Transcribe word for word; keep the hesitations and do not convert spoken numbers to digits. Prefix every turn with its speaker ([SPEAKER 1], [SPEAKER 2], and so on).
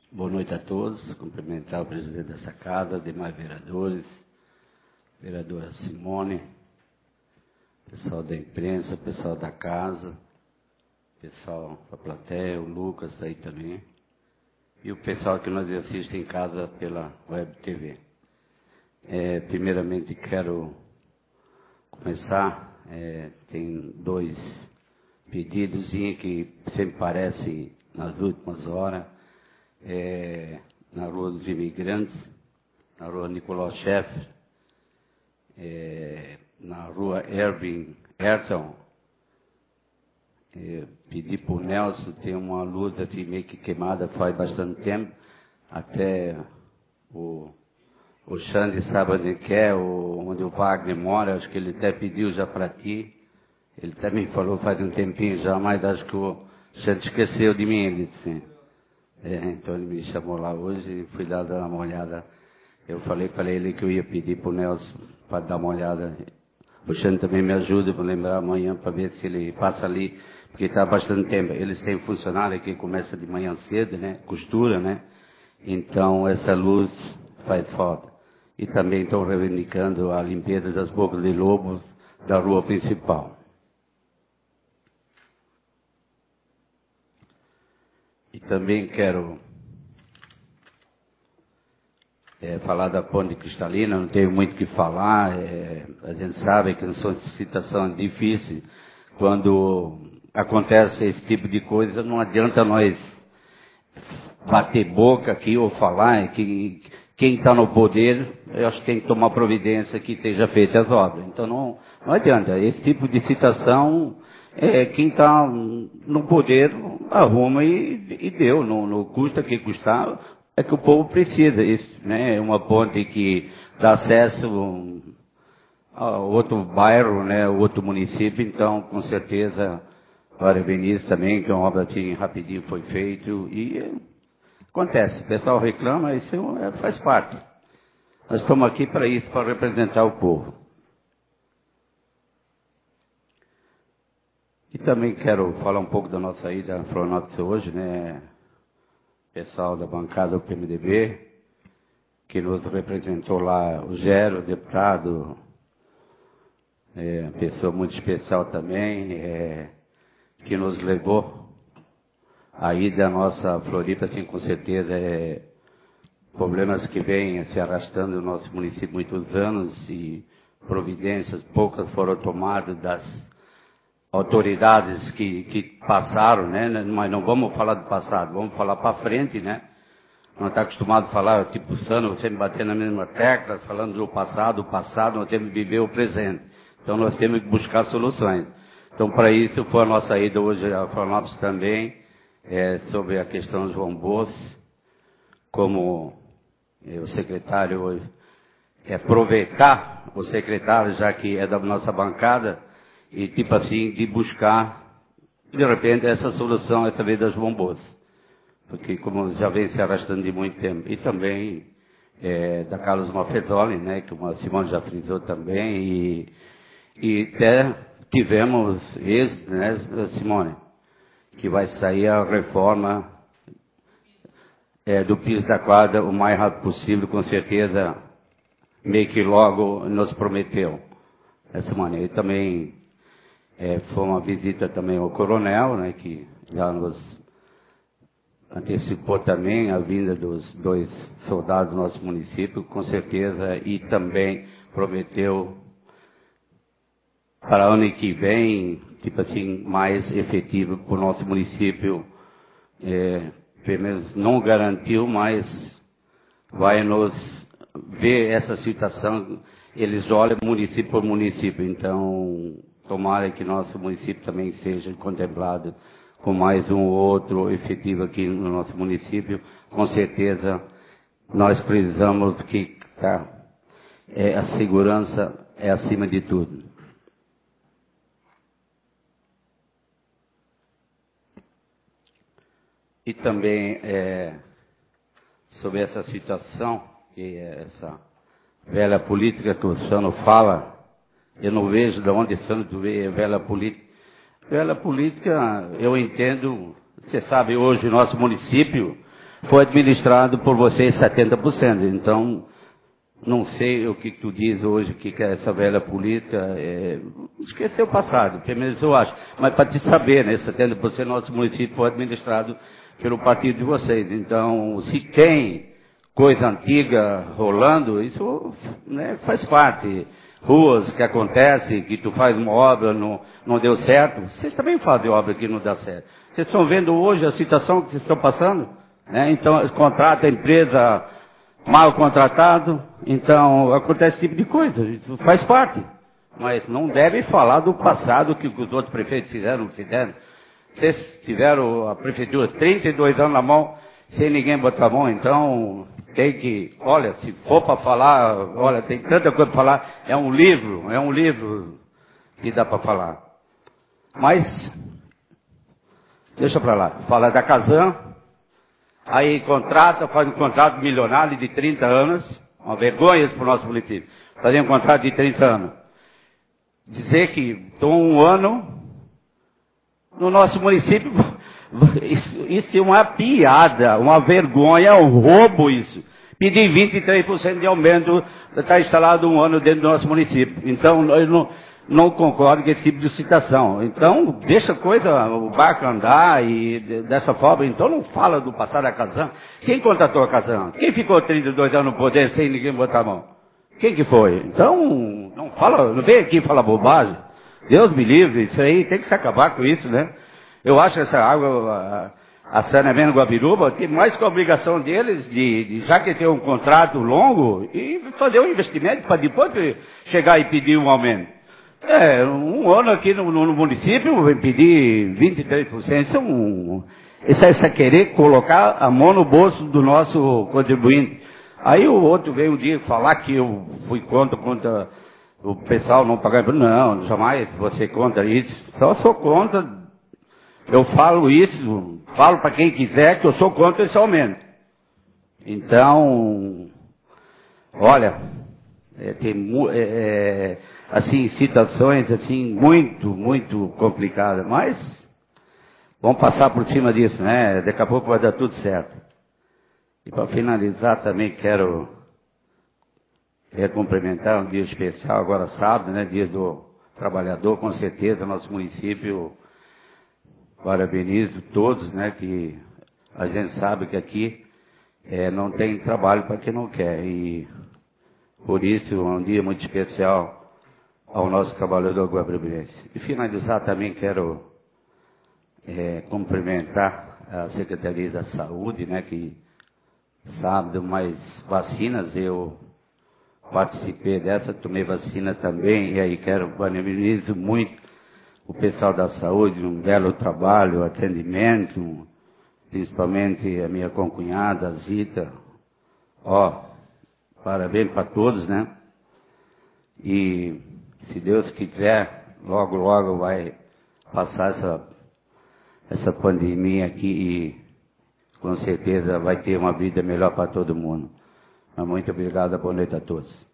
[SPEAKER 1] Boa noite a todos. Cumprimentar o presidente dessa casa, demais vereadores, vereadora Simone, pessoal da imprensa, pessoal da casa, pessoal da plateia, o Lucas está aí também, e o pessoal que nos assiste em casa pela Web T V. É, primeiramente quero começar, é, tem dois pedidos que sempre aparecem nas últimas horas, é, na Rua dos Imigrantes, na Rua Nicolau Schaeffer, é, na Rua Erwin Ayrton. É, pedi para o Nelson, tem uma luz assim meio que queimada faz bastante tempo, até o, o Xande sabe onde que é, o, onde o Wagner mora, acho que ele até pediu já para ti, ele também falou faz um tempinho já, mas acho que o Xande esqueceu de mim, ele disse. É, então ele me chamou lá hoje e fui lá dar uma olhada. Eu falei para ele que eu ia pedir para o Nelson para dar uma olhada. O Xande também me ajuda para lembrar amanhã para ver se ele passa ali, porque está há bastante tempo. Eles têm funcionário que começa de manhã cedo, né? Costura, né? Então essa luz faz falta. E também estão reivindicando a limpeza das bocas de lobos da rua principal. E também quero é, falar da ponte cristalina, não tenho muito o que falar, é, a gente sabe que são situações difíceis. Quando acontece esse tipo de coisa, não adianta nós bater boca aqui ou falar, é que quem está no poder, eu acho que tem que tomar providência que seja feita as obras. Então não, não adianta, esse tipo de situação... É, quem está no poder arruma e, e deu, não, não custa que custar, é que o povo precisa. Isso, né, é uma ponte que dá acesso a outro bairro, né, outro município, então com certeza para Vinícius também, que é uma obra assim rapidinho foi feito e é, acontece, o pessoal reclama, isso é, faz parte. Nós estamos aqui para isso, para representar o povo. E também quero falar um pouco da nossa ida a Florianópolis hoje, né? Pessoal da bancada do P M D B, que nos representou lá, o Gero, deputado, é, pessoa muito especial também, é, que nos levou a ida à nossa Floripa, assim, com certeza, é, problemas que vêm se arrastando no nosso município há muitos anos e providências poucas foram tomadas das autoridades que, que passaram, né? Mas não vamos falar do passado, vamos falar para frente, né? Não está acostumado a falar, tipo, Sano, sempre bater na mesma tecla, falando do passado, o passado, nós temos que viver o presente. Então nós temos que buscar soluções. Então para isso foi a nossa ida hoje a Florianópolis também, é, sobre a questão do João Bossi, como é, o secretário hoje, é, aproveitar o secretário, já que é da nossa bancada, e tipo assim, de buscar, de repente, essa solução, essa vez das bombas. Porque como já vem se arrastando de muito tempo. E também é, da Carlos Maffezoli, né, que o Simone já frisou também, e, e até tivemos esse, né, Simone, que vai sair a reforma é, do piso da quadra o mais rápido possível, com certeza, meio que logo nos prometeu. Essa maneira. E também É, foi uma visita também ao coronel, né, que já nos antecipou também a vinda dos dois soldados do nosso município, com certeza, e também prometeu para o ano que vem, tipo assim, mais efetivo para o nosso município, é, pelo menos não garantiu, mas vai nos ver essa situação, eles olham município por município, então... Tomara que nosso município também seja contemplado com mais um ou outro efetivo aqui no nosso município. Com certeza, nós precisamos que tá, é, a segurança é acima de tudo. E também é, sobre essa situação, que é essa velha política que o Sano fala, eu não vejo de onde Santos vê velha política. Velha política, eu entendo, você sabe, hoje o nosso município, foi administrado por vocês setenta por cento. Então, não sei o que tu diz hoje, o que é essa velha política. É, esqueceu o passado, pelo menos eu acho. Mas para te saber, né, setenta por cento do nosso município foi administrado pelo partido de vocês. Então, se tem coisa antiga rolando, isso, né, faz parte. Ruas que acontecem, que tu faz uma obra, não, não deu certo. Vocês também fazem obra que não dá certo. Vocês estão vendo hoje a situação que vocês estão passando? Né? Então, contrata a empresa mal contratado, então acontece esse tipo de coisa. Isso faz parte. Mas não deve falar do passado que os outros prefeitos fizeram, não fizeram. Vocês tiveram a prefeitura trinta e dois anos na mão, sem ninguém botar a mão, então tem que, olha, se for para falar, olha, tem tanta coisa para falar, é um livro, é um livro que dá para falar. Mas, deixa para lá, fala da Casan, aí contrata, faz um contrato milionário de trinta anos, uma vergonha isso para o nosso município, fazer um contrato de trinta anos. Dizer que estou um ano no nosso município, isso, isso é uma piada, uma vergonha, um roubo isso. Pedir vinte e três por cento de aumento, está instalado um ano dentro do nosso município. Então, eu não, não concordo com esse tipo de situação. Então, deixa a coisa, o barco andar e dessa forma. Então, não fala do passado da Casan. Quem contratou a Casan? Quem ficou trinta e dois anos no poder sem ninguém botar a mão? Quem que foi? Então, não fala, não vem aqui falar bobagem. Deus me livre, isso aí tem que se acabar com isso, né? Eu acho que essa água, a, a Saneamento Guabiruba, tem mais que a obrigação deles de, de, já que tem um contrato longo, e fazer um investimento para depois chegar e pedir um aumento. É, um ano aqui no, no, no município, vem pedir vinte e três por cento, isso é um, isso é, isso é querer colocar a mão no bolso do nosso contribuinte. Aí o outro veio um dia falar que eu fui contra, contra o pessoal não pagar. Não, jamais você contra isso. Só sou contra. Eu falo isso, falo para quem quiser que eu sou contra esse aumento. Então, olha, é, tem é, assim, situações assim, muito, muito complicadas, mas vamos passar por cima disso, né? Daqui a pouco vai dar tudo certo. E para finalizar também quero é cumprimentar um dia especial, agora sábado, né, dia do trabalhador, com certeza, nosso município, parabenizo todos, né, que a gente sabe que aqui é, não tem trabalho para quem não quer, e por isso é um dia muito especial ao nosso trabalhador guabirubense. E finalizar também quero é, cumprimentar a Secretaria da Saúde, né, que sábado mais vacinas, eu participei dessa, tomei vacina também, e aí quero parabenizo muito o pessoal da saúde, um belo trabalho, atendimento, principalmente a minha concunhada, a Zita. Ó, parabéns para todos, né? E se Deus quiser, logo, logo vai passar essa, essa pandemia aqui e com certeza vai ter uma vida melhor para todo mundo. Muito obrigado, boa noite a todos.